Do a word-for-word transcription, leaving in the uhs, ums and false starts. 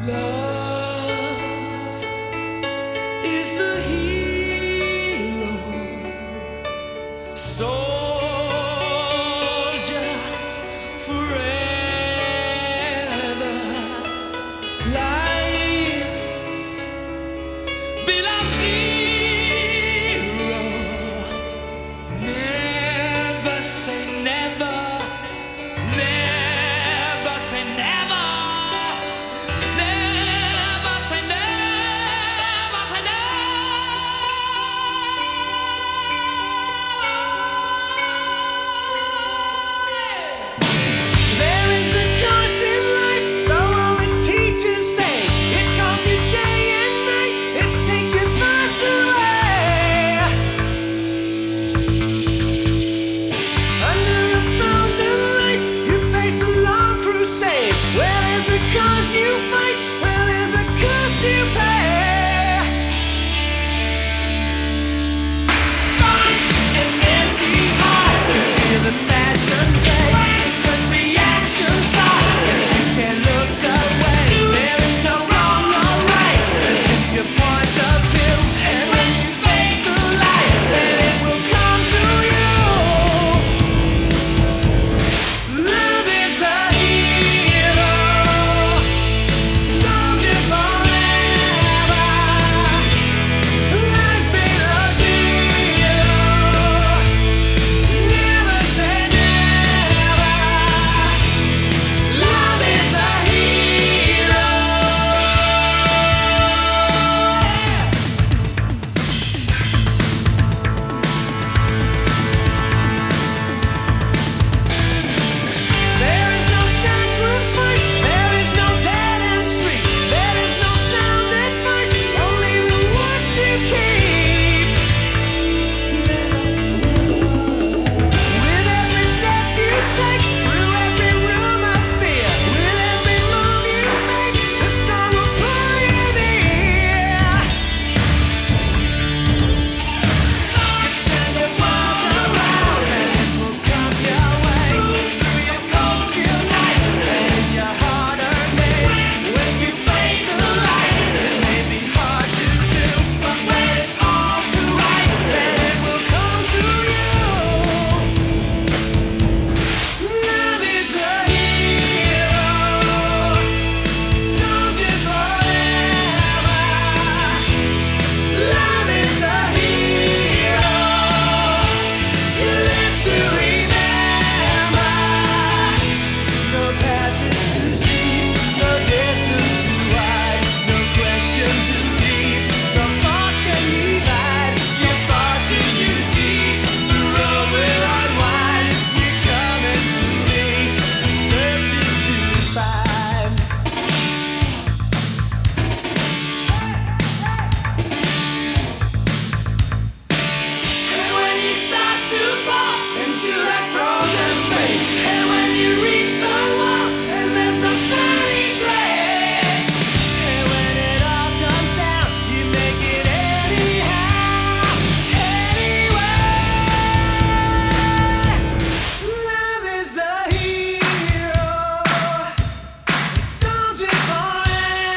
Love is the hero, soldier forever. Life belongs hero. Never say never. Never say never. Never say never. Say never. There is a course in life, so all the teachers say. It calls you day and night, it takes your thoughts away. Under a thousand lights, you face a long crusade. Where there's a cause you fight.